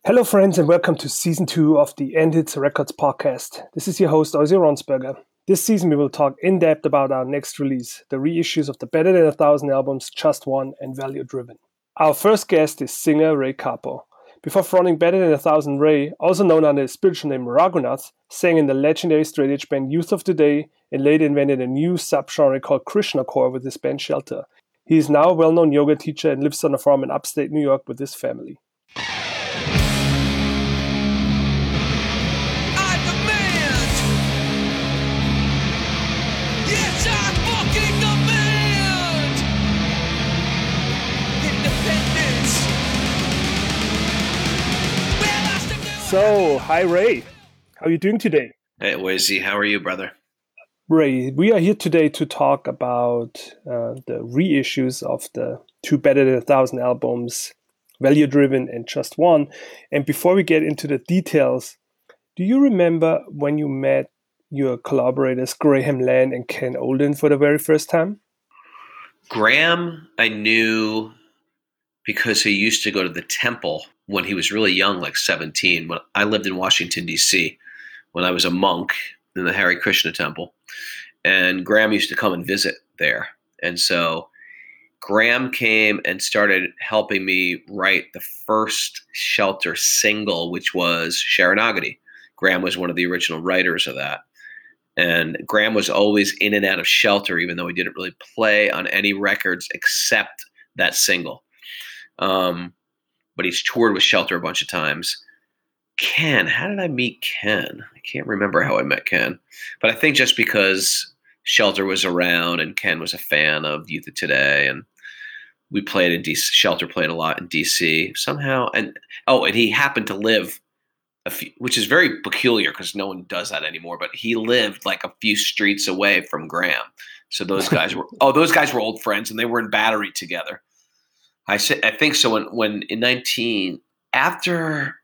Hello, friends, and welcome to Season 2 of the End Hits Records podcast. This is your host, Ozzy Ronsberger. This season, we will talk in depth about our next release, the reissues of the Better Than 1,000 albums Just One and Value Driven. Our first guest is singer Ray Carpo. Before fronting Better Than 1,000, Ray, also known under his spiritual name Raghunath, sang in the legendary straight edge band Youth of Today and later invented a new subgenre called Krishna Core with his band Shelter. He is now a well-known yoga teacher and lives on a farm in upstate New York with his family. So, hi Ray, how are you doing today? Hey, Ozzy, how are you, brother? Ray, we are here today to talk about the reissues of the two Better Than 1,000 albums, Value Driven and Just One. And before we get into the details, do you remember when you met your collaborators Graham Land and Ken Olden for the very first time? Graham, I knew because he used to go to the temple when he was really young, like 17. When I lived in Washington, D.C., when I was a monk in the Hare Krishna temple. And Graham used to come and visit there. And so Graham came and started helping me write the first Shelter single, which was Sharanagati. Graham was one of the original writers of that. And Graham was always in and out of Shelter, even though he didn't really play on any records except that single. But he's toured with Shelter a bunch of times. Ken, how did I meet Ken? I can't remember how I met Ken. But I think just because Shelter was around and Ken was a fan of Youth of Today, and we played in DC. Shelter played a lot in DC somehow. And he happened to live which is very peculiar because no one does that anymore, but he lived like a few streets away from Graham. So those guys were old friends, and they were in Battery together. I think so when in 19 after,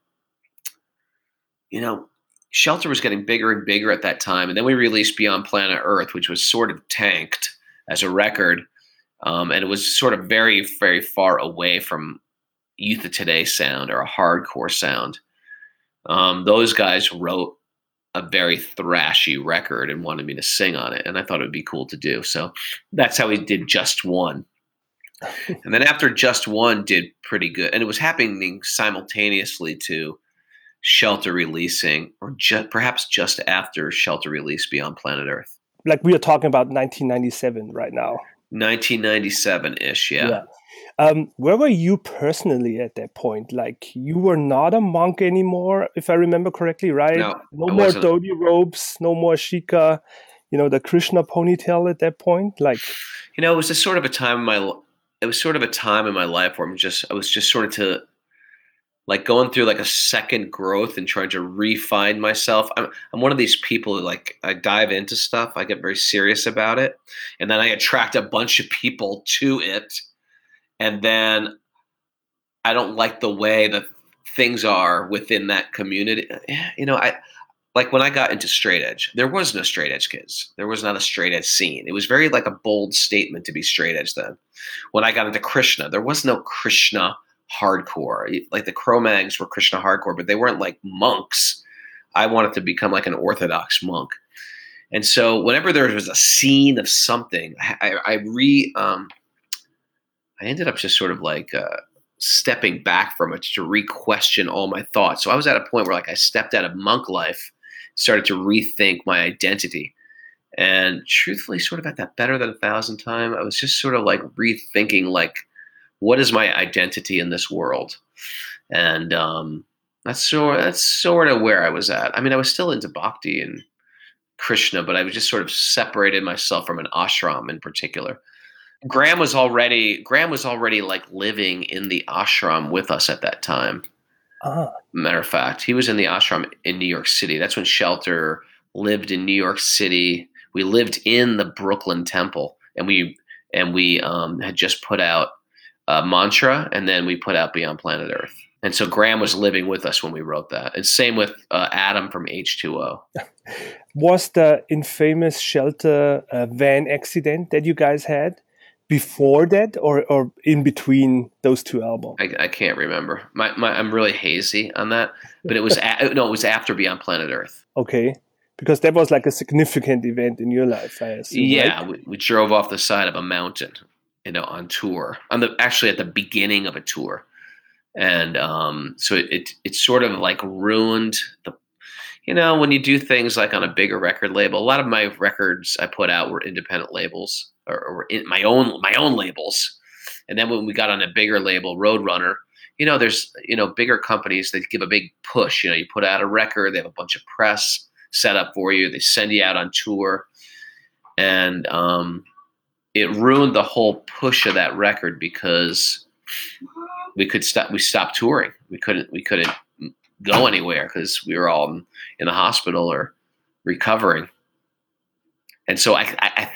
Shelter was getting bigger and bigger at that time, and then we released Beyond Planet Earth, which was sort of tanked as a record, and it was sort of very, very far away from Youth of Today sound or a hardcore sound. Those guys wrote a very thrashy record and wanted me to sing on it, and I thought it would be cool to do. So that's how we did Just One. And then after Just One did pretty good, and it was happening simultaneously to Shelter releasing, or perhaps just after Shelter released Beyond Planet Earth. Like we are talking about 1997 right now. 1997-ish, yeah. Where were you personally at that point? Like, you were not a monk anymore, if I remember correctly, right? No more dhoti robes, no more shika, the Krishna ponytail at that point. Like, it was sort of a time in my life where I was just sort of to like going through like a second growth and trying to refine myself. I'm one of these people who, like, I dive into stuff, I get very serious about it, and then I attract a bunch of people to it. And then I don't like the way that things are within that community. Like when I got into straight edge, there was no straight edge kids. There was not a straight edge scene. It was very like a bold statement to be straight edge then. When I got into Krishna, there was no Krishna hardcore. Like the Cro-Mags were Krishna hardcore, but they weren't like monks. I wanted to become like an Orthodox monk. And so whenever there was a scene of something, I ended up just sort of like stepping back from it to re-question all my thoughts. So I was at a point where like I stepped out of monk life, started to rethink my identity. And truthfully, sort of at that Better Than 1,000 time, I was just sort of like rethinking like, what is my identity in this world? And that's sort of where I was at. I mean, I was still into Bhakti and Krishna, but I was just sort of separated myself from an ashram in particular. Graham was already like living in the ashram with us at that time. Matter of fact, he was in the ashram in New York City. That's when Shelter lived in New York City. We lived in the Brooklyn Temple, and we had just put out Mantra, and then we put out Beyond Planet Earth. And so Graham was living with us when we wrote that. And same with Adam from H2O. Was the infamous Shelter van accident that you guys had, before that or in between those two albums? I can't remember. I'm really hazy on that, but it was it was after Beyond Planet Earth. Okay, because that was like a significant event in your life, I assume, Yeah, right? we drove off the side of a mountain, on tour. Actually at the beginning of a tour, and so it sort of like ruined the. When you do things like on a bigger record label, a lot of my records I put out were independent labels or in my own labels. And then when we got on a bigger label, Roadrunner, there's bigger companies that give a big push. You put out a record, they have a bunch of press set up for you, they send you out on tour, and it ruined the whole push of that record because we stopped touring. We couldn't go anywhere because we were all in the hospital or recovering. And so I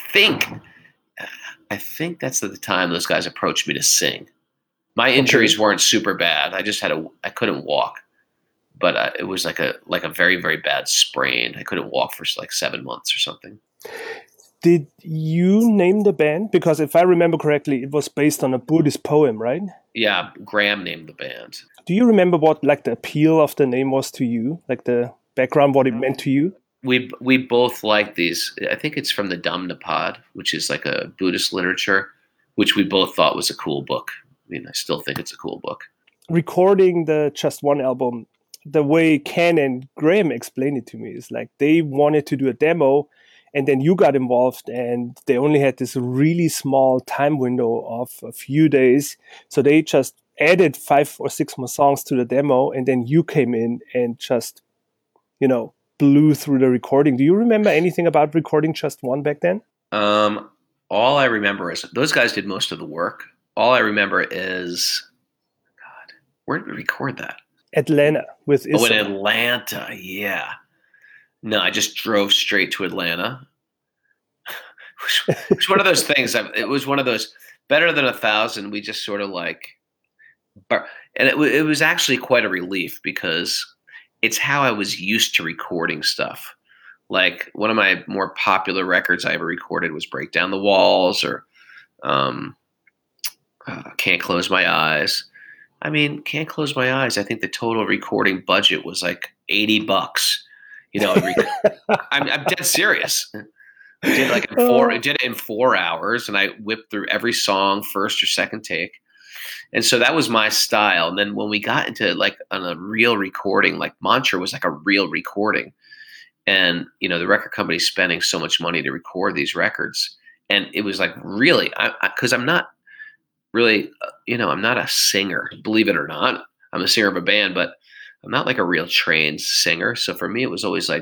think that's the time those guys approached me to sing. My injuries weren't super bad. I couldn't walk, but it was like a very, very bad sprain. I couldn't walk for like 7 months or something. Did you name the band? Because if I remember correctly, it was based on a Buddhist poem, right? Yeah, Graham named the band. Do you remember what like the appeal of the name was to you? Like the background, what it meant to you? We both like these. I think it's from the Dhammapad, which is like a Buddhist literature, which we both thought was a cool book. I mean, I still think it's a cool book. Recording the Just One album, the way Ken and Graham explained it to me is like they wanted to do a demo, and then you got involved, and they only had this really small time window of a few days. So they just added 5 or 6 more songs to the demo, and then you came in and just, blew through the recording. Do you remember anything about recording Just One back then? All I remember is those guys did most of the work. All I remember is, God, where did we record that? Atlanta with Issa. Oh, in Atlanta, yeah. No, I just drove straight to Atlanta. It was one of those things. It was one of those better than 1,000. We just sort of like, and it was actually quite a relief because it's how I was used to recording stuff. Like one of my more popular records I ever recorded was "Break Down the Walls" or "Can't Close My Eyes." I mean, "Can't Close My Eyes." I think the total recording budget was like $80. I'm dead serious. I did it in 4 hours, and I whipped through every song first or second take. And so that was my style. And then when we got into like on a real recording, like Mantra was like a real recording, and the record company spending so much money to record these records, and it was like really, because I'm not really, I'm not a singer, believe it or not. I'm a singer of a band, but I'm not like a real trained singer. So for me, it was always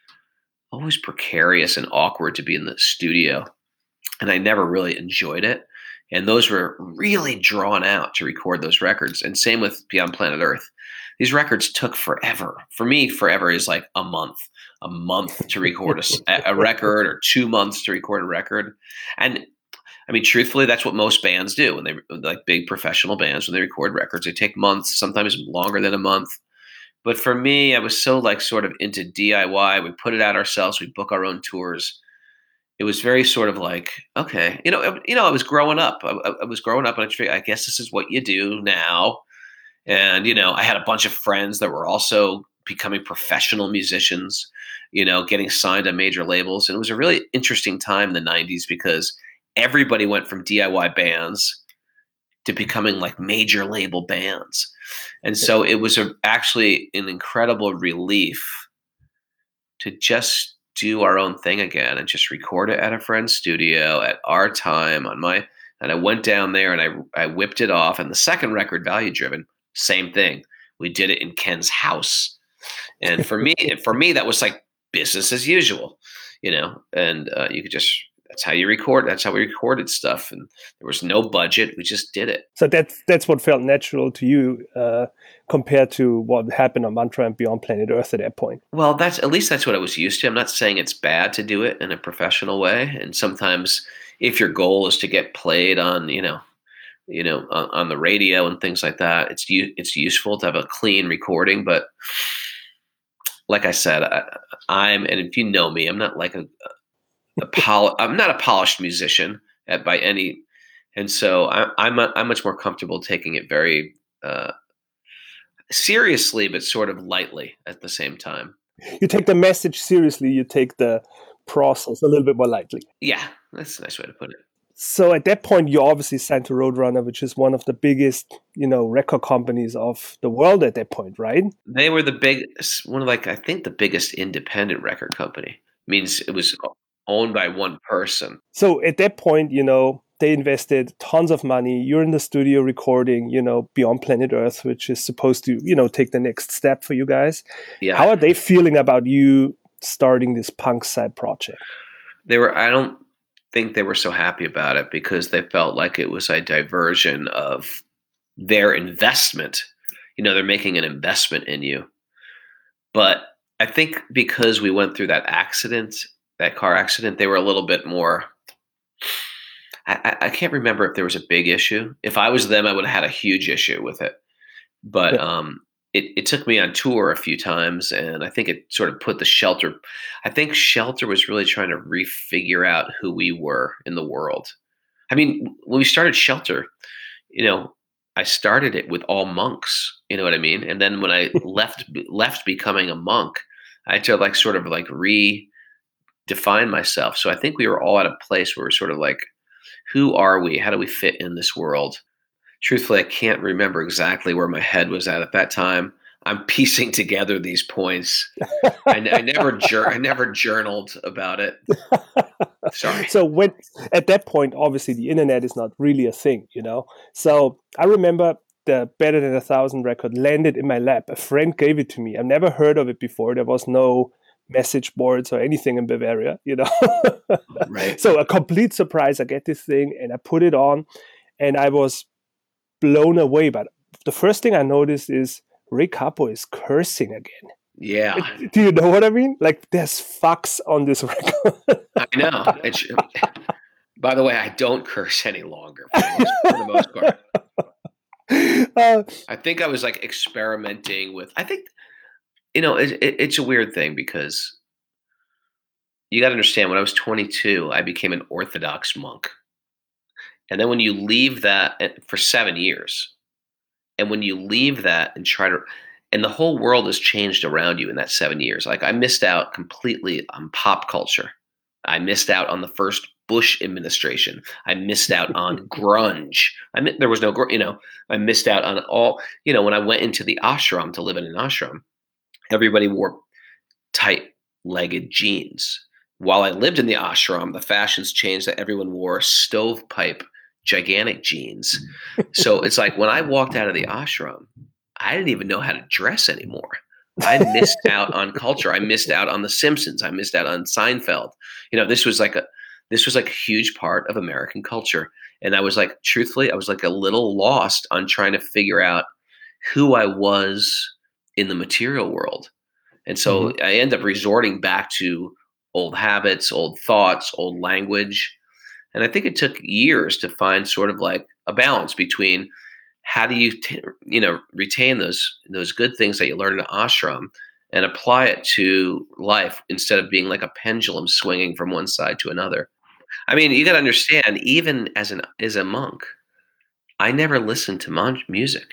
precarious and awkward to be in the studio, and I never really enjoyed it. And those were really drawn out to record those records. And same with Beyond Planet Earth. These records took forever. For me, forever is like a month to record a record, or 2 months to record a record. And I mean, truthfully, that's what most bands do when they, like big professional bands, when they record records, they take months, sometimes longer than a month. But for me, I was so like sort of into DIY. We put it out ourselves. We book our own tours. It was very sort of like, okay, I was growing up. I was growing up, and I figured, I guess this is what you do now. And I had a bunch of friends that were also becoming professional musicians, getting signed to major labels. And it was a really interesting time in the '90s because everybody went from DIY bands to becoming like major label bands. And so it was actually an incredible relief to just do our own thing again and just record it at a friend's studio at our time and I went down there and I whipped it off. And the second record, Value Driven, same thing. We did it in Ken's house. And for me, that was like business as usual, and you could just, that's how you record. That's how we recorded stuff. And there was no budget. We just did it. So that's what felt natural to you compared to what happened on Mantra and Beyond Planet Earth at that point. Well, at least that's what I was used to. I'm not saying it's bad to do it in a professional way. And sometimes if your goal is to get played on, on the radio and things like that, it's useful to have a clean recording. But like I said, and if you know me, I'm not like I'm not a polished musician by any And so I'm much more comfortable taking it very seriously, but sort of lightly at the same time. You take the message seriously, you take the process a little bit more lightly. Yeah, that's a nice way to put it. So at that point, you obviously signed to Roadrunner, which is one of the biggest, record companies of the world at that point, right? They were I think the biggest independent record company. Means it was owned by one person. So at that point, they invested tons of money. You're in the studio recording, Beyond Planet Earth, which is supposed to, take the next step for you guys. Yeah. How are they feeling about you starting this punk side project? I don't think they were so happy about it because they felt like it was a diversion of their investment. They're making an investment in you. But I think because we went through that car accident, they were a little bit more. I can't remember if there was a big issue. If I was them, I would have had a huge issue with it. But Yeah. It took me on tour a few times, and I think it sort of put the Shelter. I think Shelter was really trying to refigure out who we were in the world. I mean, when we started Shelter, I started it with all monks. You know what I mean? And then when I left becoming a monk, I had to sort of redefine myself. So I think we were all at a place where we're sort of like, who are we? How do we fit in this world? Truthfully, I can't remember exactly where my head was at that time. I'm piecing together these points. I never journaled about it. Sorry. So at that point, obviously the internet is not really a thing, So I remember the Better Than 1,000 record landed in my lap. A friend gave it to me. I've never heard of it before. There was no message boards or anything in Bavaria, Right. So a complete surprise. I get this thing and I put it on and I was blown away. But the first thing I noticed is Ray Capo is cursing again. Yeah. Do you know what I mean? Like there's fucks on this record. I know. By the way, I don't curse any longer for the most part. I think I was experimenting with. I think it's a weird thing because you got to understand. When I was 22, I became an Orthodox monk, and then when you leave that for 7 years, and when you leave that and and the whole world has changed around you in that 7 years. Like I missed out completely on pop culture. I missed out on the first Bush administration. I missed out on grunge. There was no, I missed out on all, when I went into the ashram to live in an ashram, everybody wore tight-legged jeans. While I lived in the ashram, the fashions changed that everyone wore stovepipe, gigantic jeans. So it's like when I walked out of the ashram, I didn't even know how to dress anymore. I missed out on culture. I missed out on The Simpsons. I missed out on Seinfeld. This was like a huge part of American culture. And I was truthfully, I was a little lost on trying to figure out who I was in the material world. And so I end up resorting back to old habits, old thoughts, old language. And I think it took years to find sort of a balance between how do you retain those good things that you learn in ashram and apply it to life instead of being like a pendulum swinging from one side to another. I mean, you got to understand, even as a monk, I never listened to music.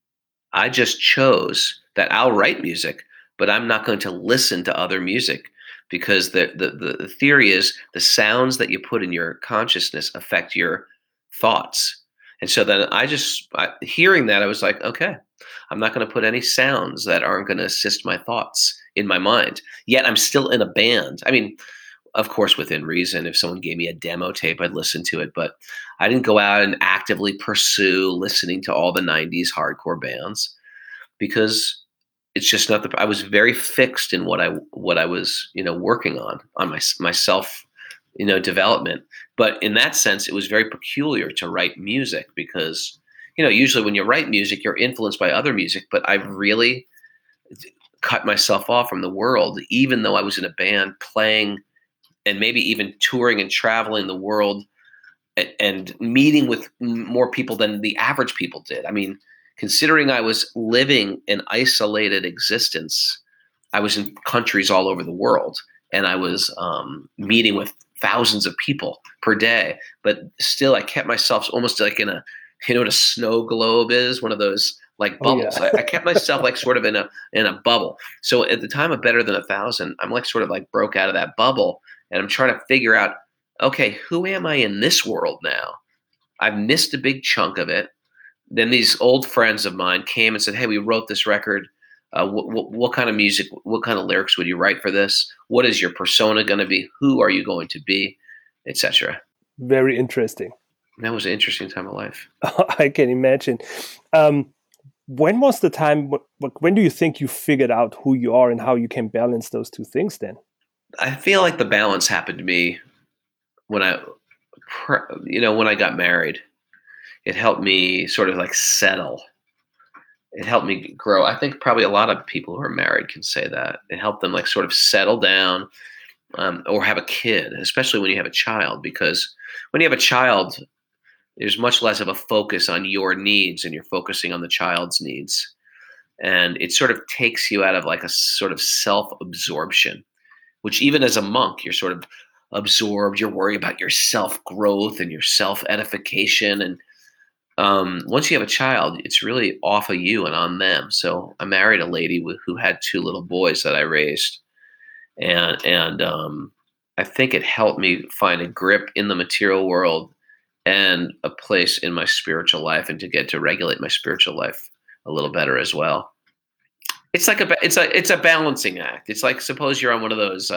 I just chose that I'll write music, but I'm not going to listen to other music because the theory is the sounds that you put in your consciousness affect your thoughts. And so then hearing that, I was like, okay, I'm not going to put any sounds that aren't going to assist my thoughts in my mind. Yet I'm still in a band. I mean, of course, within reason. If someone gave me a demo tape, I'd listen to it. But I didn't go out and actively pursue listening to all the 90s hardcore bands because it's just not I was very fixed in what I was, working on my self, development. But in that sense, it was very peculiar to write music because, usually when you write music, you're influenced by other music. But I really cut myself off from the world, even though I was in a band playing and maybe even touring and traveling the world and meeting with more people than the average people did. I mean, considering I was living an isolated existence, I was in countries all over the world. and I was meeting with thousands of people per day. But still, I kept myself almost like in a, you know what a snow globe is, one of those like Oh yeah. bubbles. I kept myself like sort of in a bubble. So at the time of Better Than 1,000, I'm like sort of like broke out of that bubble, and I'm trying to figure out, okay, who am I in this world now? I've missed a big chunk of it. Then these old friends of mine came and said, "Hey, we wrote this record. What kind of music, what kind of lyrics would you write for this? What is your persona going to be? Who are you going to be, etc." Very interesting. That was an interesting time of life. I can imagine. When was the time? When do you think you figured out who you are and how you can balance those two things? Then I feel like the balance happened to me when when I got married. It helped me sort of like settle. It helped me grow. I think probably a lot of people who are married can say that. It helped them like sort of settle down, or have a kid, especially when you have a child, because when you have a child, there's much less of a focus on your needs and you're focusing on the child's needs. And it sort of takes you out of like a sort of self-absorption, which even as a monk, you're sort of absorbed. You're worried about your self-growth and your self-edification. And once you have a child, it's really off of you and on them. So I married a lady who had two little boys that I raised, and I think it helped me find a grip in the material world and a place in my spiritual life, and to get to regulate my spiritual life a little better as well. It's like it's a balancing act. It's like, suppose you're on one of those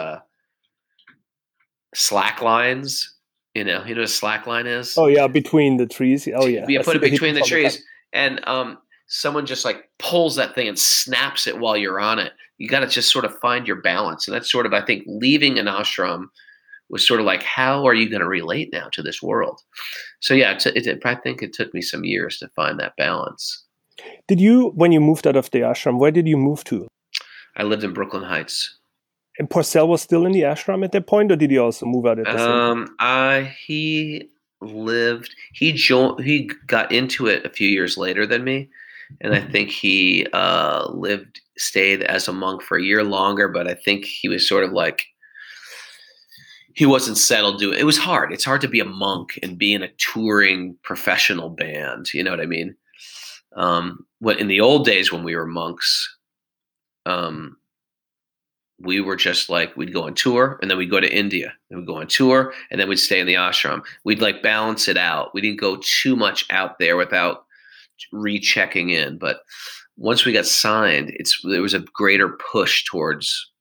slack lines. You know what a slack line is? oh yeah, between the trees. Oh yeah, You I put see it the between hippies the all the time. trees, and someone just like pulls that thing and snaps it while you're on it. You got to just sort of find your balance, and that's sort of, I think, leaving an ashram was sort of like, how are you going to relate now to this world? So yeah, I think it took me some years to find that balance. Did you, when you moved out of the ashram, where did you move to? I lived in Brooklyn Heights. And Porcel was still in the ashram at that point, or did he also move out at the same time? He got into it a few years later than me, and I think he stayed as a monk for a year longer. But I think he was sort of like, he wasn't settled. It was hard. It's hard to be a monk and be in a touring professional band. You know what I mean? What in the old days when we were monks, we were just like, we'd go on tour and then we'd go to India and we'd go on tour and then we'd stay in the ashram. We'd like balance it out. We didn't go too much out there without rechecking in. But once we got signed, there was a greater push towards,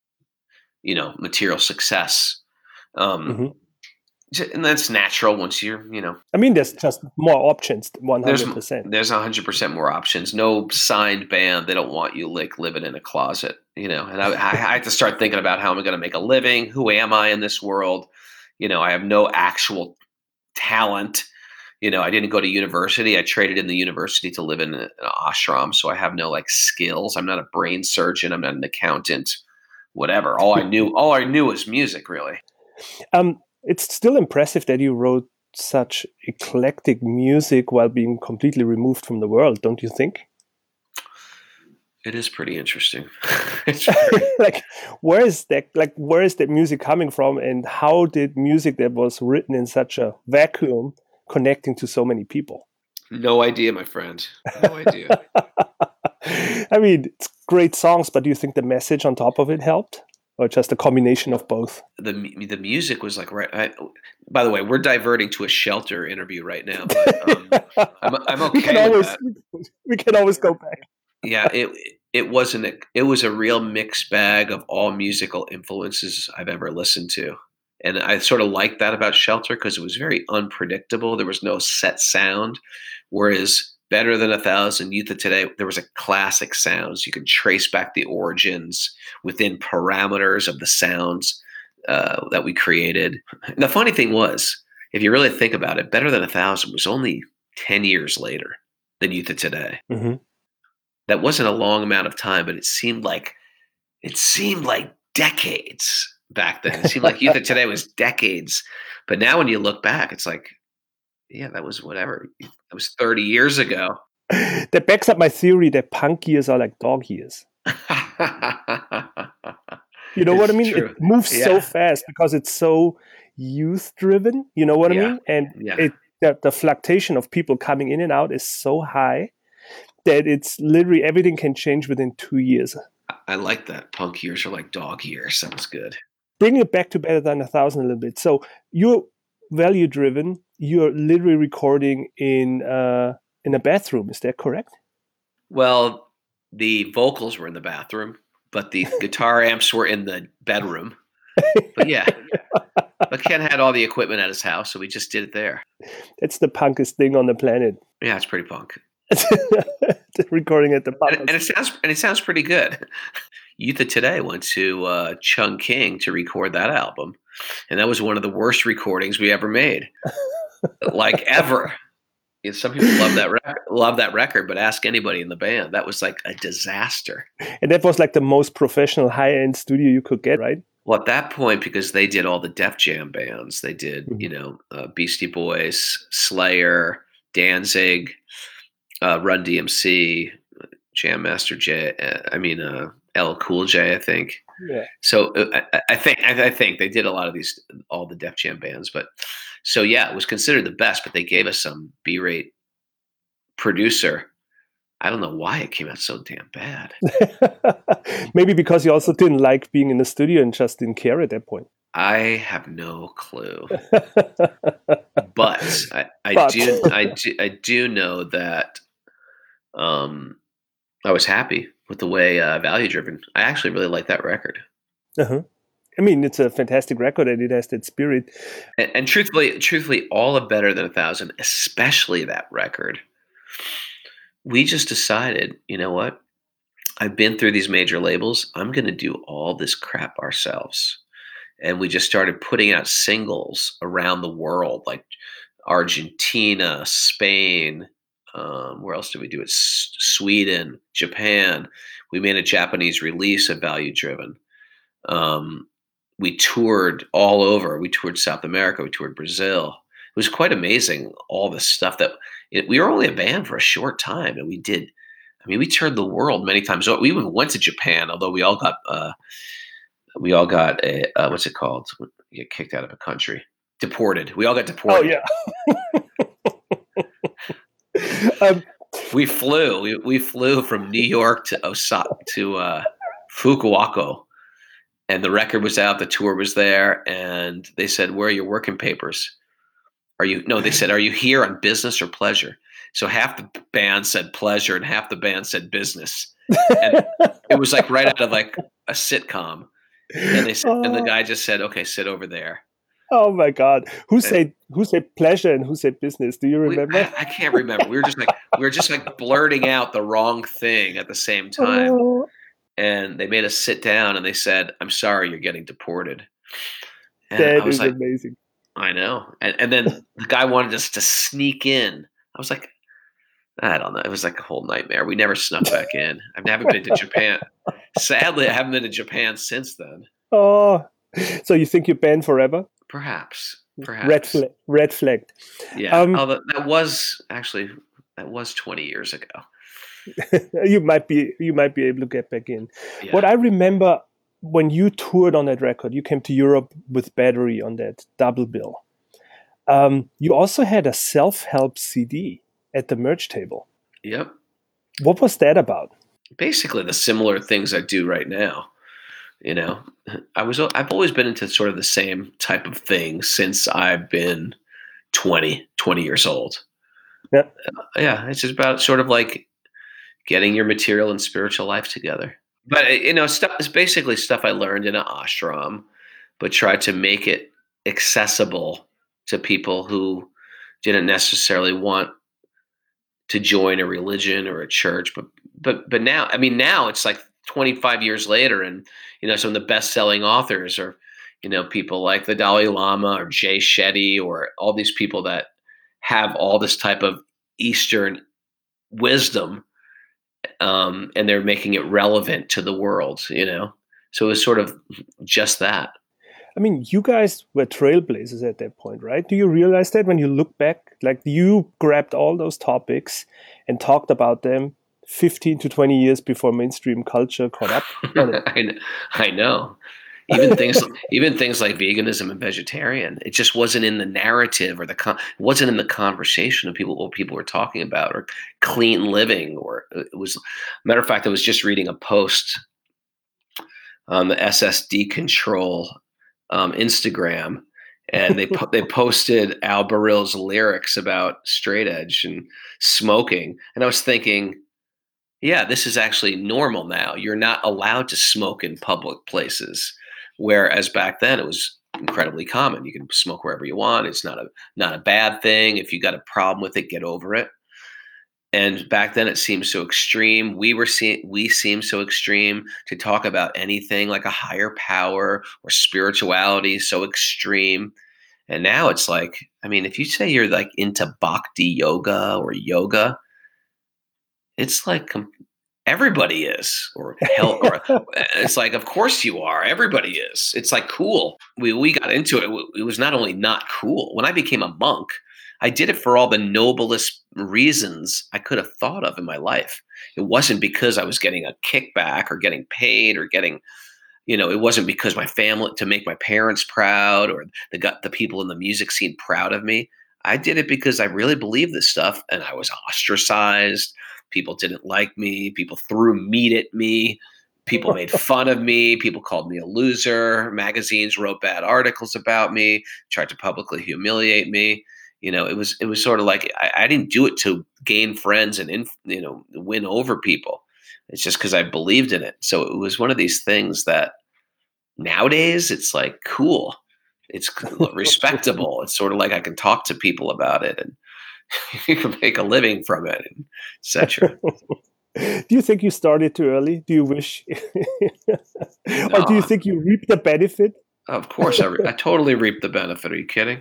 material success. Mm-hmm. And that's natural once you're, I mean, there's just more options, 100%. There's 100% more options. No signed band. They don't want you like living in a closet, and I had to start thinking about, how am I going to make a living? Who am I in this world? I have no actual talent. I didn't go to university. I traded in the university to live in an ashram. So I have no like skills. I'm not a brain surgeon. I'm not an accountant, whatever. All I knew was music, really. It's still impressive that you wrote such eclectic music while being completely removed from the world, don't you think? It is pretty interesting. Like, where is that music coming from, and how did music that was written in such a vacuum connecting to so many people? No idea, my friend. No idea. I mean, it's great songs, but do you think the message on top of it helped? Or just a combination of both? The music was like, right. By the way, we're diverting to a Shelter interview right now. But, I'm okay with that. We can always go back. Yeah, it was a real mixed bag of all musical influences I've ever listened to, and I sort of liked that about Shelter because it was very unpredictable. There was no set sound, whereas Better Than 1,000, Youth of Today, there was a classic sounds. You could trace back the origins within parameters of the sounds that we created. And the funny thing was, if you really think about it, Better Than 1,000 was only 10 years later than Youth of Today. Mm-hmm. That wasn't a long amount of time, but it seemed like decades back then. It seemed like Youth of Today was decades. But now when you look back, it's like, yeah, that was whatever. That was 30 years ago. That backs up my theory that punk years are like dog years. You know what I It's mean? It true. moves so Yeah. fast because it's so youth driven. You know what I Yeah. mean? And Yeah. the fluctuation of people coming in and out is so high that it's literally everything can change within 2 years. I like that. Punk years are like dog years. Sounds good. Bring it back to Better Than 1,000 a little bit. So you're value driven. You're literally recording in a bathroom. Is that correct? Well, the vocals were in the bathroom, but the guitar amps were in the bedroom. But yeah, but Ken had all the equipment at his house, so we just did it there. That's the punkest thing on the planet. Yeah, it's pretty punk. Recording at the pub. And it sounds pretty good. Youth of Today went to Chung King to record that album, and that was one of the worst recordings we ever made, like ever. Some people love that record, but ask anybody in the band, that was like a disaster. And that was like the most professional high-end studio you could get, right? Well, at that point, because they did all the Def Jam bands, they did, Beastie Boys, Slayer, Danzig, Run DMC, Jam Master J. LL Cool J, I think. Yeah. So I think they did a lot of all the Def Jam bands, but so yeah, it was considered the best. But they gave us some B-rate producer. I don't know why it came out so damn bad. Maybe because you also didn't like being in the studio and just didn't care at that point. I have no clue. But I do know that I was happy with the way Value Driven. I actually really like that record. Uh-huh. I mean, it's a fantastic record and it has that spirit. And truthfully, all of Better Than 1,000, especially that record, we just decided, you know what? I've been through these major labels. I'm going to do all this crap ourselves. And we just started putting out singles around the world, like Argentina, Spain. Where else did we do it? Sweden, Japan. We made a Japanese release of Value Driven. We toured all over. We toured South America. We toured Brazil. It was quite amazing, all this stuff we were only a band for a short time, and we did. I mean, we toured the world many times. We even went to Japan, although we all got a what's it called? You get kicked out of a country, deported. We all got deported. Oh yeah. We flew from New York to Osaka to Fukuoka. And the record was out, the tour was there, and they said, "Where are your working papers? They said, "Are you here on business or pleasure?" So half the band said pleasure and half the band said business. And it was like right out of like a sitcom. And they said, and the guy just said, "Okay, sit over there." Oh my God. Who said pleasure and who said business? Do you remember? I can't remember. We were just like blurting out the wrong thing at the same time. Oh. And they made us sit down and they said, "I'm sorry, you're getting deported." And That I was is like, amazing. I know. And then the guy wanted us to sneak in. I was like, I don't know. It was like a whole nightmare. We never snuck back in. I haven't been to Japan. Sadly, I haven't been to Japan since then. Oh, so you think you're banned forever? Perhaps. Red flagged. Yeah. Although that was 20 years ago. you might be able to get back in. Yeah. What I remember when you toured on that record, you came to Europe with Battery on that double bill. You also had a self-help CD at the merch table. Yep. What was that about? Basically the similar things I do right now. You know, I've always been into sort of the same type of thing since I've been 20 years old. Yeah. Yeah. It's just about sort of like getting your material and spiritual life together. But, it's basically stuff I learned in an ashram, but tried to make it accessible to people who didn't necessarily want to join a religion or a church. But now it's like 25 years later, and, some of the best-selling authors are, people like the Dalai Lama or Jay Shetty or all these people that have all this type of Eastern wisdom. And they're making it relevant to the world, So it was sort of just that. I mean, you guys were trailblazers at that point, right? Do you realize that when you look back, like you grabbed all those topics and talked about them 15 to 20 years before mainstream culture caught up on it? I know. even things like veganism and vegetarian, it just wasn't in the narrative or wasn't in the conversation of what people were talking about, or clean living, or it was, matter of fact, I was just reading a post on the SSD Control Instagram, and they posted Al Barill's lyrics about straight edge and smoking, and I was thinking, yeah, this is actually normal now. You're not allowed to smoke in public places, whereas back then it was incredibly common. You can smoke wherever you want. It's not a bad thing. If you got a problem with it, get over it. And back then it seemed so extreme. We seem so extreme to talk about anything like a higher power or spirituality, so extreme. And now it's like, I mean, if you say you're like into bhakti yoga or yoga, it's like everybody is, or hell, or it's like, of course you are. Everybody is. It's like cool. We got into it. It was not only not cool. When I became a monk, I did it for all the noblest reasons I could have thought of in my life. It wasn't because I was getting a kickback or getting paid or getting, it wasn't because my family, to make my parents proud, or the people in the music scene proud of me. I did it because I really believed this stuff, and I was ostracized. People didn't like me. People threw meat at me. People made fun of me. People called me a loser. Magazines wrote bad articles about me, tried to publicly humiliate me. It was sort of like I didn't do it to gain friends and win over people. It's just because I believed in it. So it was one of these things that nowadays it's like cool. It's respectable. It's sort of like I can talk to people about it, and you can make a living from it, etc. Do you think you started too early? Do you wish? Or do you No, think you reap the benefit? of course, I totally reap the benefit. Are you kidding?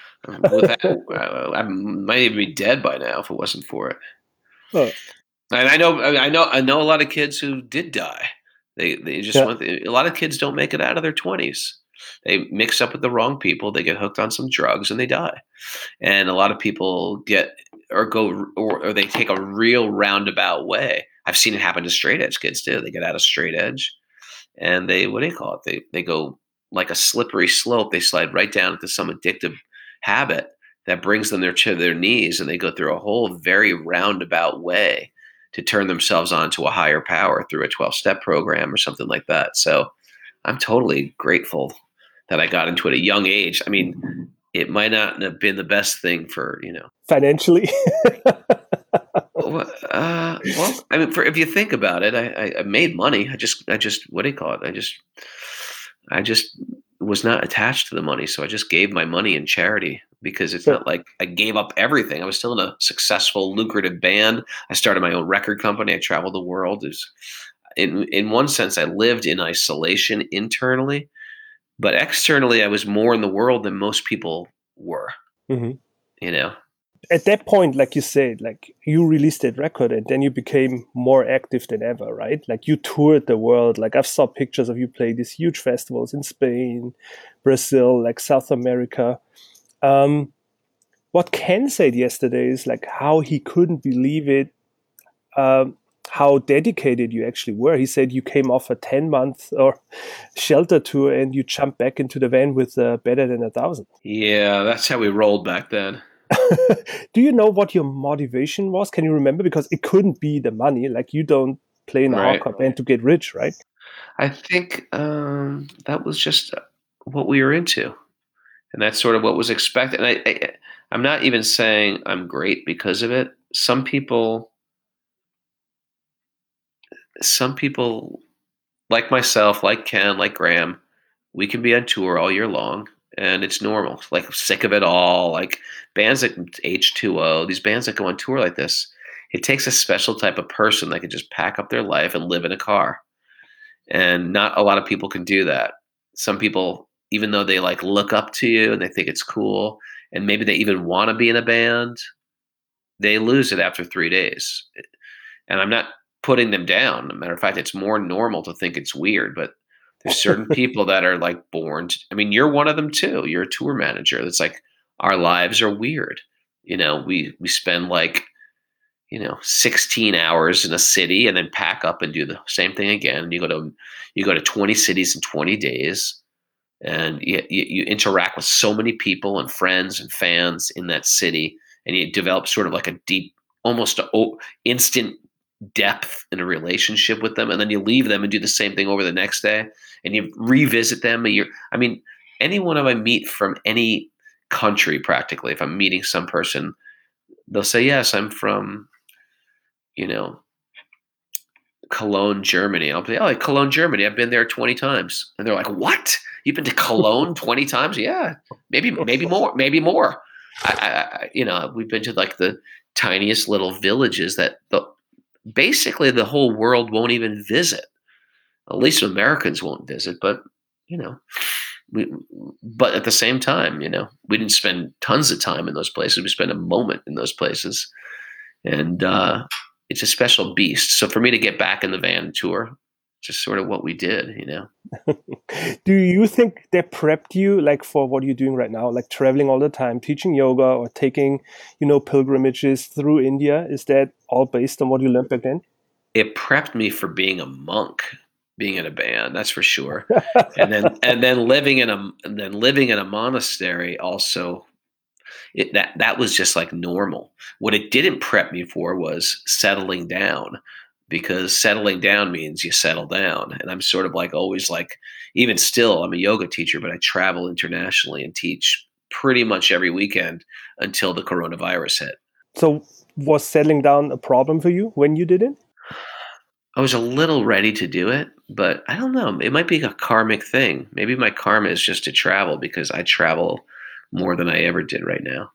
I might even be dead by now if it wasn't for it. Oh, And I know a lot of kids who did die. They just yeah. went. A lot of kids don't make it out of their 20s. They mix up with the wrong people. They get hooked on some drugs and they die. And a lot of people get or go or they take a real roundabout way. I've seen it happen to straight edge kids too. They get out of straight edge and what do you call it? They go like a slippery slope. They slide right down into some addictive habit that brings them to their knees, and they go through a whole very roundabout way to turn themselves on to a higher power through a 12-step program or something like that. So I'm totally grateful that I got into it at a young age. I mean, it might not have been the best thing for, Financially. well, I mean, if you think about it, I made money. I just, what do you call it? I just was not attached to the money. So I just gave my money in charity, because it's not like I gave up everything. I was still in a successful, lucrative band. I started my own record company. I traveled the world. In one sense, I lived in isolation internally, but externally, I was more in the world than most people were. Mm-hmm. At that point, like you said, like you released that record and then you became more active than ever, right? Like you toured the world. Like I've saw pictures of you play these huge festivals in Spain, Brazil, like South America. What Ken said yesterday is like how he couldn't believe it, how dedicated you actually were. He said you came off a 10-month or shelter tour and you jumped back into the van with Better Than 1,000. Yeah, that's how we rolled back then. Do you know what your motivation was? Can you remember? Because it couldn't be the money. Like you don't play in a hardcore band to get rich, right? I think that was just what we were into, and that's sort of what was expected. And I'm not even saying I'm great because of it. Some people like myself, like Ken, like Graham, we can be on tour all year long, and it's normal. Like sick of it all. Like bands like H2O, these bands that go on tour like this, it takes a special type of person that can just pack up their life and live in a car. And not a lot of people can do that. Some people, even though they like look up to you and they think it's cool, and maybe they even want to be in a band, they lose it after 3 days. And I'm not putting them down. As a matter of fact, it's more normal to think it's weird, but there's certain people that are like born to, I mean, you're one of them too. You're a tour manager. It's like our lives are weird. We spend like, 16 hours in a city and then pack up and do the same thing again. And you go to 20 cities in 20 days, and you interact with so many people and friends and fans in that city, and you develop sort of like a deep, almost instant depth in a relationship with them. And then you leave them and do the same thing over the next day, and you revisit them a year. I mean, anyone I meet from any country, practically, if I'm meeting some person, they'll say, yes, I'm from, you know, Cologne, Germany. I'll be, oh, Cologne, Germany. I've been there 20 times. And they're like, what? You've been to Cologne 20 times? Yeah, maybe more. We've been to like the tiniest little villages that basically the whole world won't even visit. At least Americans won't visit, but but at the same time, we didn't spend tons of time in those places. We spent a moment in those places, and it's a special beast. So for me to get back in the van tour, just sort of what we did, Do you think they prepped you like for what you're doing right now, like traveling all the time, teaching yoga or taking, pilgrimages through India? Is that all based on what you learned back then? It prepped me for being a monk, being in a band, that's for sure. and then living in a monastery also. That was just like normal. What it didn't prep me for was settling down, because settling down means you settle down. And I'm sort of like always like, even still, I'm a yoga teacher, but I travel internationally and teach pretty much every weekend until the coronavirus hit. So was settling down a problem for you when you did it? I was a little ready to do it, but I don't know. It might be a karmic thing. Maybe my karma is just to travel, because I travel more than I ever did right now.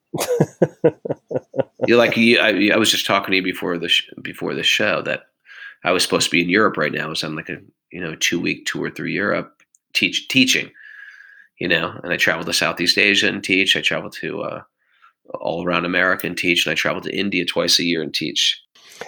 I was just talking to you before the show that I was supposed to be in Europe right now. I was on like a 2-week tour through Europe teaching, and I traveled to Southeast Asia and teach. I traveled to all around America and teach, and I traveled to India twice a year and teach.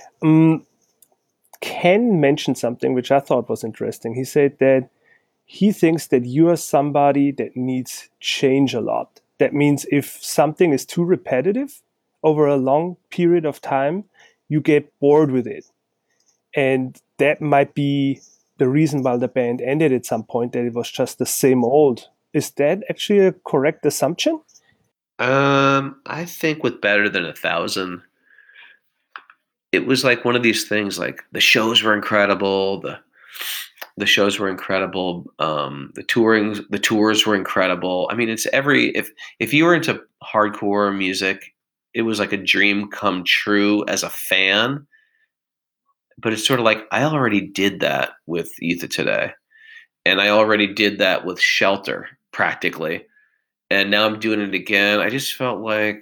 Ken mentioned something which I thought was interesting. He said that he thinks that you are somebody that needs change a lot. That means if something is too repetitive over a long period of time, you get bored with it. And that might be the reason why the band ended at some point, that it was just the same old. Is that actually a correct assumption? I think with Better Than 1,000, it was like one of these things, like the shows were incredible, the shows were incredible, the tours were incredible. I mean, it's if you were into hardcore music, it was like a dream come true as a fan. But it's sort of like, I already did that with Youth of Today, and I already did that with Shelter practically, and now I'm doing it again. I just felt like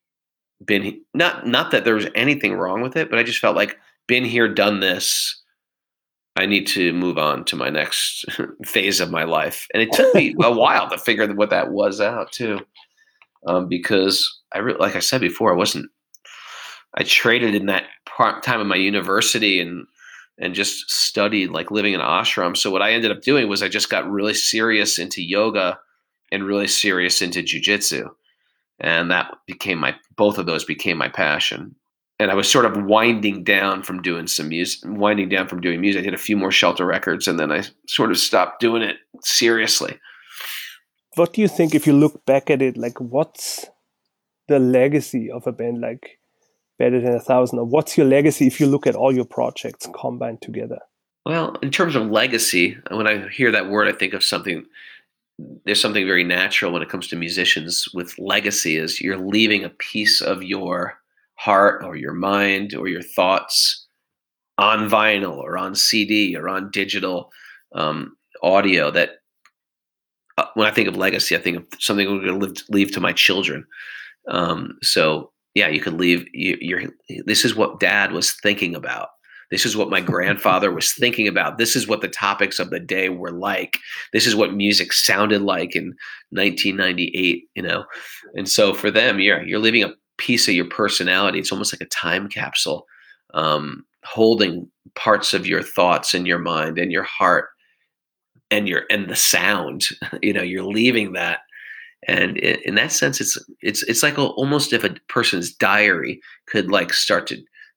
not that there was anything wrong with it, but I just felt like, been here, done this. I need to move on to my next phase of my life. And it took me a while to figure what that was out too. Because like I said before, I traded in that time of my university and just studied, like living in an ashram. So what I ended up doing was I just got really serious into yoga and really serious into jujitsu. And both of those became my passion. And I was sort of winding down from doing music. I did a few more Shelter records, and then I sort of stopped doing it seriously. What do you think, if you look back at it, like what's the legacy of a band like Better Than 1,000? Or what's your legacy if you look at all your projects combined together? Well, in terms of legacy, when I hear that word, I think of something. There's something very natural when it comes to musicians with legacy, is you're leaving a piece of your heart or your mind or your thoughts on vinyl or on CD or on digital audio. That when I think of legacy, I think of something I'm going to leave to my children. So yeah, you could leave this is what Dad was thinking about. This is what my grandfather was thinking about. This is what the topics of the day were like. This is what music sounded like in 1998, And so for them, you're leaving a piece of your personality. It's almost like a time capsule, holding parts of your thoughts and your mind and your heart and the sound. You're leaving that. And in that sense, it's like almost if a person's diary could like start to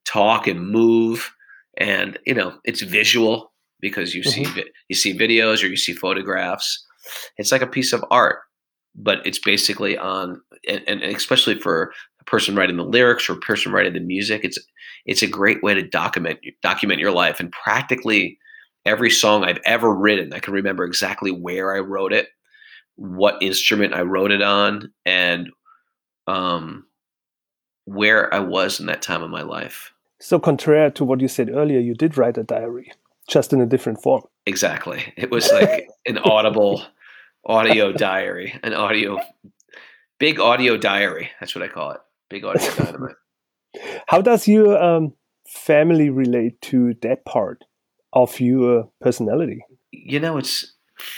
talk and move, and it's visual because you see Hmm. you see videos or you see photographs. It's like a piece of art, but it's basically on, and especially for a person writing the lyrics or a person writing the music, it's a great way to document your life. And practically every song I've ever written, I can remember exactly where I wrote it, what instrument I wrote it on, and um, where I was in that time of my life. So, contrary to what you said earlier, you did write a diary, just in a different form. Exactly. It was like an audio diary, big audio diary. That's what I call it. Big audio dynamite. How does your family relate to that part of your personality? It's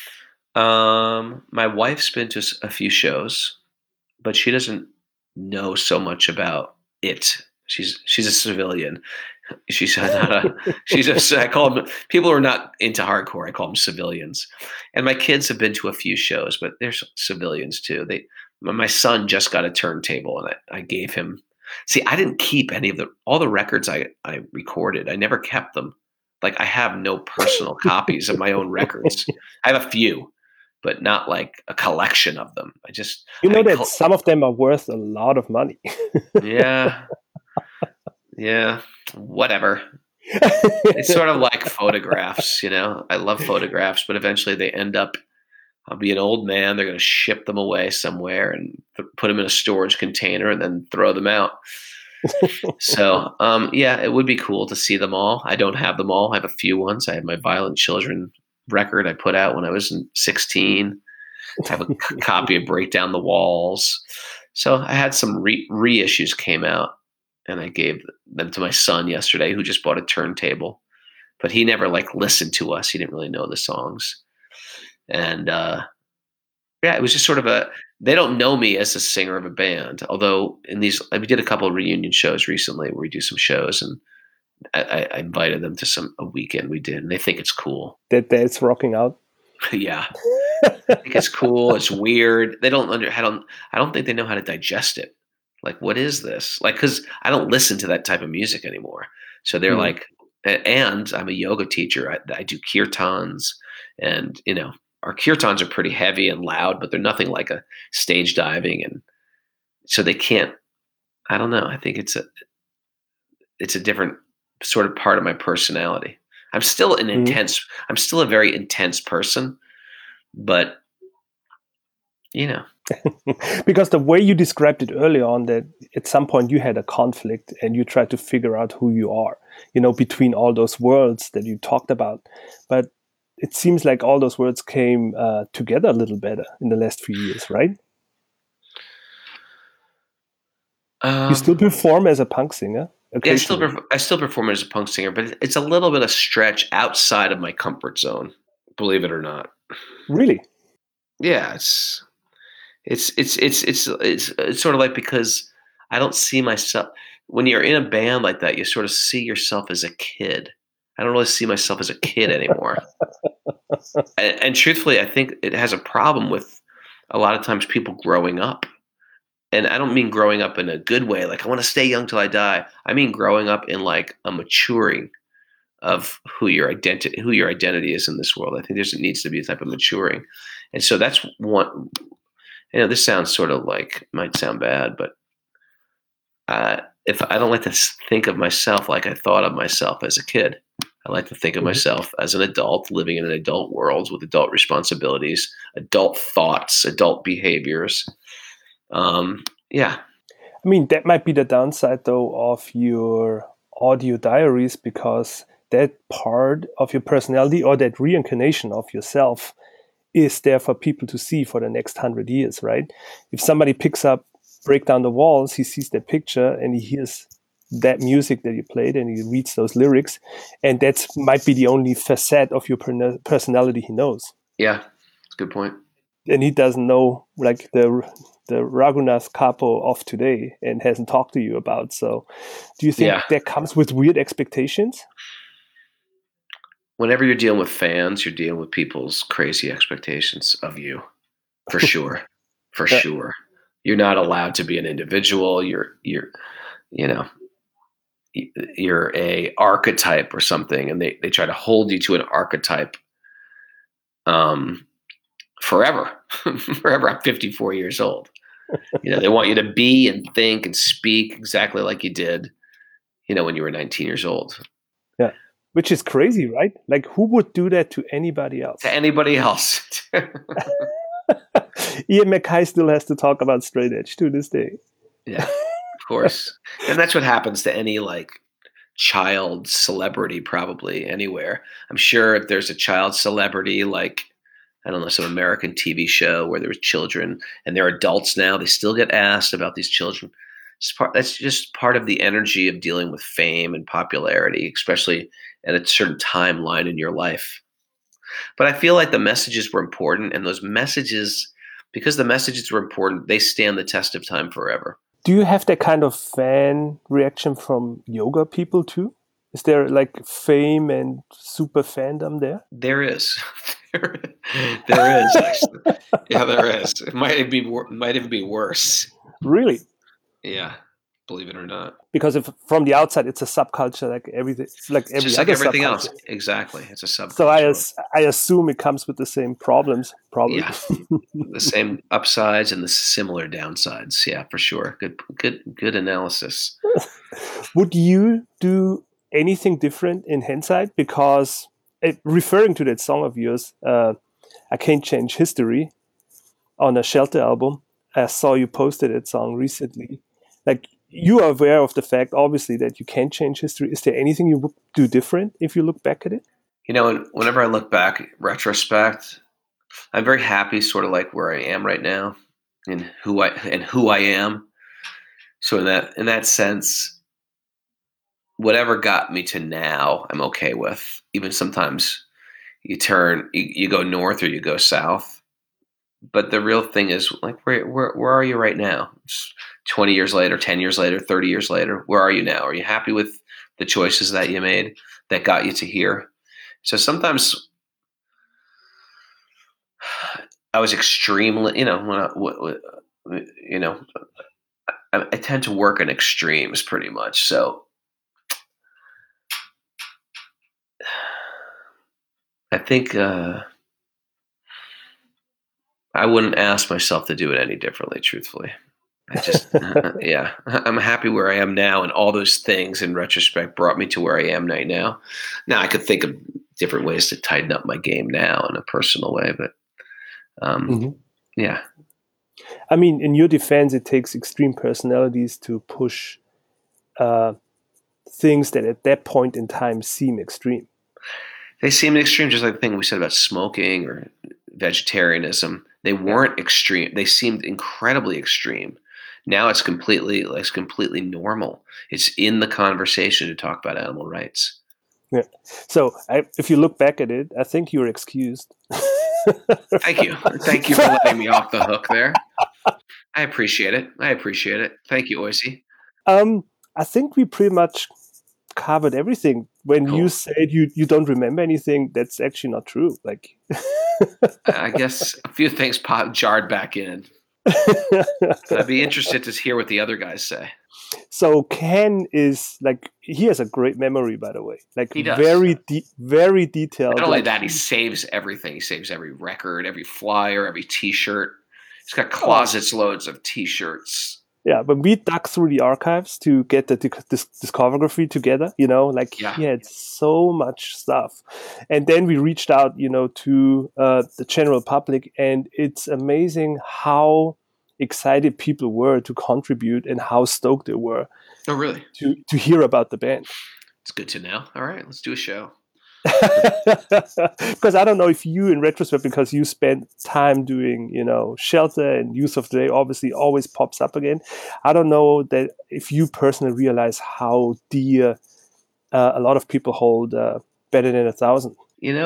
my wife's been to a few shows, but she doesn't know so much about it. She's a civilian. She's not a. She's a. I call them people who are not into hardcore. I call them civilians. And my kids have been to a few shows, but they're civilians too. My son just got a turntable, and I gave him. See, I didn't keep any of all the records I recorded. I never kept them. Like I have no personal copies of my own records. I have a few, but not like a collection of them. You I know mean, that some of them are worth a lot of money. yeah, yeah, whatever. It's sort of like photographs, I love photographs, but eventually they end up. I'll be an old man. They're going to ship them away somewhere and put them in a storage container and then throw them out. So, yeah, it would be cool to see them all. I don't have them all. I have a few ones. I have my Violent Children record I put out when I was 16. I have a copy of Break Down the Walls. So I had some reissues came out, and I gave them to my son yesterday, who just bought a turntable. But he never listened to us. He didn't really know the songs, and yeah, it was just sort of They don't know me as a singer of a band, although we did a couple of reunion shows recently where we do some shows, and I invited them to a weekend we did, and they think it's cool. That that's rocking out. Yeah. I think it's cool. It's weird. They don't I don't think they know how to digest it. Like, what is this? Like, because I don't listen to that type of music anymore. So they're Mm. like, and I'm a yoga teacher. I do kirtans, and our kirtans are pretty heavy and loud, but they're nothing like a stage diving, and so they can't. I don't know. I think it's a different sort of part of my personality. I'm still an Mm. intense. I'm still a very intense person, but you know. Because the way you described it earlier on, that at some point you had a conflict and you tried to figure out who you are, between all those worlds that you talked about. But it seems like all those words came together a little better in the last few years, right? You still Um, perform as a punk singer Yeah, occasionally. I still perform as a punk singer, but it's a little bit of stretch outside of my comfort zone, believe it or not. Really? Yeah, it's sort of like, because I don't see myself when you're in a band like that, you sort of see yourself as a kid. I don't really see myself as a kid anymore. And truthfully, I think it has a problem with a lot of times people growing up. And I don't mean growing up in a good way, like I want to stay young till I die. I mean growing up in like a maturing of who your identity is in this world. I think it needs to be a type of maturing. And so that's one. This sounds sort of like, might sound bad, but if I don't like to think of myself like I thought of myself as a kid. I like to think of Mhm. myself as an adult living in an adult world with adult responsibilities, adult thoughts, adult behaviors. Yeah. I mean, that might be the downside, though, of your audio diaries, because that part of your personality or that reincarnation of yourself is there for people to see for the next 100 years, right? If somebody picks up Break Down the Walls, he sees that picture and he hears that music that you played and he reads those lyrics, and that might be the only facet of your personality he knows. Yeah. That's a good point. And he doesn't know like the Raghunath Capo of today and hasn't talked to you about. So do you think Yeah. that comes with weird expectations? Whenever you're dealing with fans, you're dealing with people's crazy expectations of you, for sure. For Yeah. sure. You're not allowed to be an individual. You know, you're a archetype or something, and they try to hold you to an archetype forever. Forever. I'm 54 years old. They want you to be and think and speak exactly like you did, when you were 19 years old. Yeah. Which is crazy, right? Like, who would do that to anybody else? To anybody else. Ian MacKaye still has to talk about straight edge to this day. Yeah, of course. And that's what happens to any child celebrity probably anywhere. I'm sure if there's a child celebrity, I don't know, some American TV show where there was children and they're adults now, they still get asked about these children. That's just part of the energy of dealing with fame and popularity, especially at a certain timeline in your life. But I feel like the messages were important, and those messages, because the messages were important, they stand the test of time forever. Do you have that kind of fan reaction from yoga people too? Is there fame and super fandom there? There is. There is, actually. Yeah, there is. It might even be worse. Really? Yeah, believe it or not. Because from the outside, it's a subculture like everything, Just like everything else. Exactly, it's a subculture. So I assume it comes with the same problems, probably. Yeah, the same upsides and the similar downsides. Yeah, for sure. Good analysis. Would you do anything different in hindsight? Because referring to that song of yours, I Can't Change History, on a Shelter album, I saw you posted that song recently. You are aware of the fact, obviously, that you can't change history. Is there anything you would do different if you look back at it? Whenever I look back, retrospect, I'm very happy, sort of like where I am right now, and who I am. So in that sense, whatever got me to now, I'm okay with. Even sometimes you go north or you go south. But the real thing is, where are you right now? It's 20 years later, 10 years later, 30 years later, where are you now? Are you happy with the choices that you made that got you to here? So sometimes I was extremely, I tend to work in extremes pretty much. So I think I wouldn't ask myself to do it any differently, truthfully. I just, yeah, I'm happy where I am now, and all those things in retrospect brought me to where I am right now. Now I could think of different ways to tighten up my game now in a personal way, but yeah. I mean, in your defense, it takes extreme personalities to push things that at that point in time seem extreme. They seem extreme, just like the thing we said about smoking or vegetarianism. They weren't extreme. They seemed incredibly extreme. Now it's completely normal. It's in the conversation to talk about animal rights. Yeah. So if you look back at it, I think you're excused. Thank you. Thank you for letting me off the hook there. I appreciate it. Thank you, Oisey. I think we pretty much covered everything. When Cool. You said you don't remember anything, that's actually not true. I guess a few things jarred back in. I'd be interested to hear what the other guys say. So Ken is he has a great memory, by the way. He does. Very detailed. Not only that, he saves everything. He saves every record, every flyer, every T-shirt. He's got closets loads of T-shirts. Yeah, but we dug through the archives to get the discography together, he had so much stuff. And then we reached out, to the general public, and it's amazing how excited people were to contribute and how stoked they were. Oh, really? To hear about the band. It's good to know. All right, let's do a show. Because I don't know if you, in retrospect, because you spent time doing, Shelter and Youth of the Day, obviously always pops up again. I don't know that if you personally realize how dear a lot of people hold Better Than 1,000.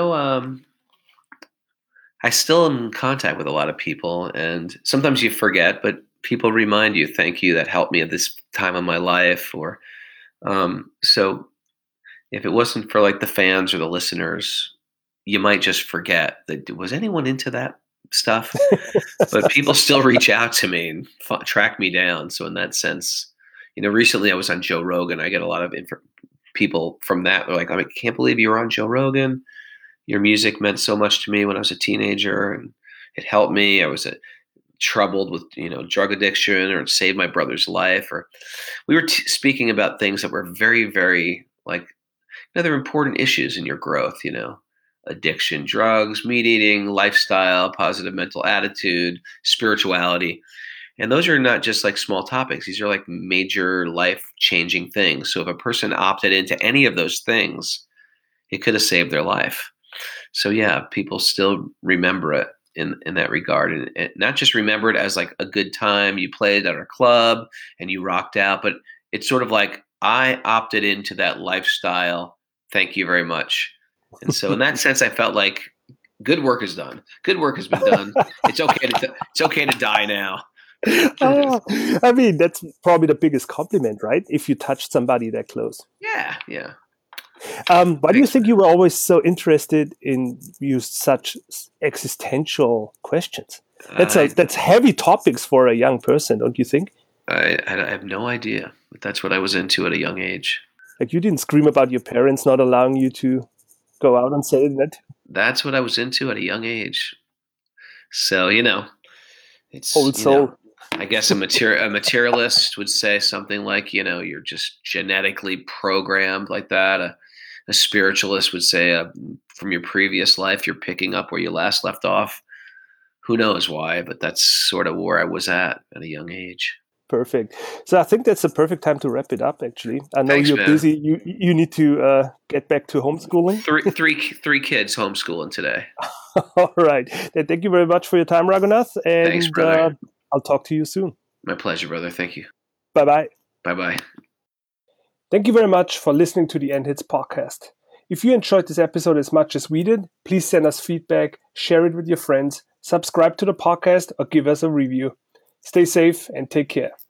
I still am in contact with a lot of people, and sometimes you forget, but people remind you, thank you, that helped me at this time of my life, or so. If it wasn't for the fans or the listeners, you might just forget that was anyone into that stuff. But people still reach out to me and track me down. So in that sense, Recently I was on Joe Rogan. I get a lot of people from that. They're like, I can't believe you were on Joe Rogan. Your music meant so much to me when I was a teenager, and it helped me. I was troubled with drug addiction, or it saved my brother's life. Or we were speaking about things that were very, very they're important issues in your growth. Addiction, drugs, meat eating, lifestyle, positive mental attitude, spirituality. And those are not just small topics. These are major life-changing things. So if a person opted into any of those things, it could have saved their life. So yeah, people still remember it in that regard. And not just remember it as a good time. You played at our club and you rocked out, but it's sort of I opted into that lifestyle. Thank you very much. And so in that sense, I felt like good work is done. Good work has been done. It's okay to die now. I mean, that's probably the biggest compliment, right? If you touched somebody that close. Yeah. Why do you think you were always so interested in such existential questions? That's heavy topics for a young person, don't you think? I have no idea, but that's what I was into at a young age. You didn't scream about your parents not allowing you to go out and say that? That's what I was into at a young age. So, it's old soul. I guess a materialist would say something like, you're just genetically programmed like that. A spiritualist would say from your previous life, you're picking up where you last left off. Who knows why, but that's sort of where I was at a young age. Perfect. So I think that's the perfect time to wrap it up, actually. I know Thanks, you're man. busy. You need to get back to homeschooling. Three kids homeschooling today. All right. Then thank you very much for your time, Raghunath. And thanks, brother. I'll talk to you soon. My pleasure, brother. Thank you. Bye-bye. Bye-bye. Thank you very much for listening to the End Hits podcast. If you enjoyed this episode as much as we did, please send us feedback, share it with your friends, subscribe to the podcast, or give us a review. Stay safe and take care.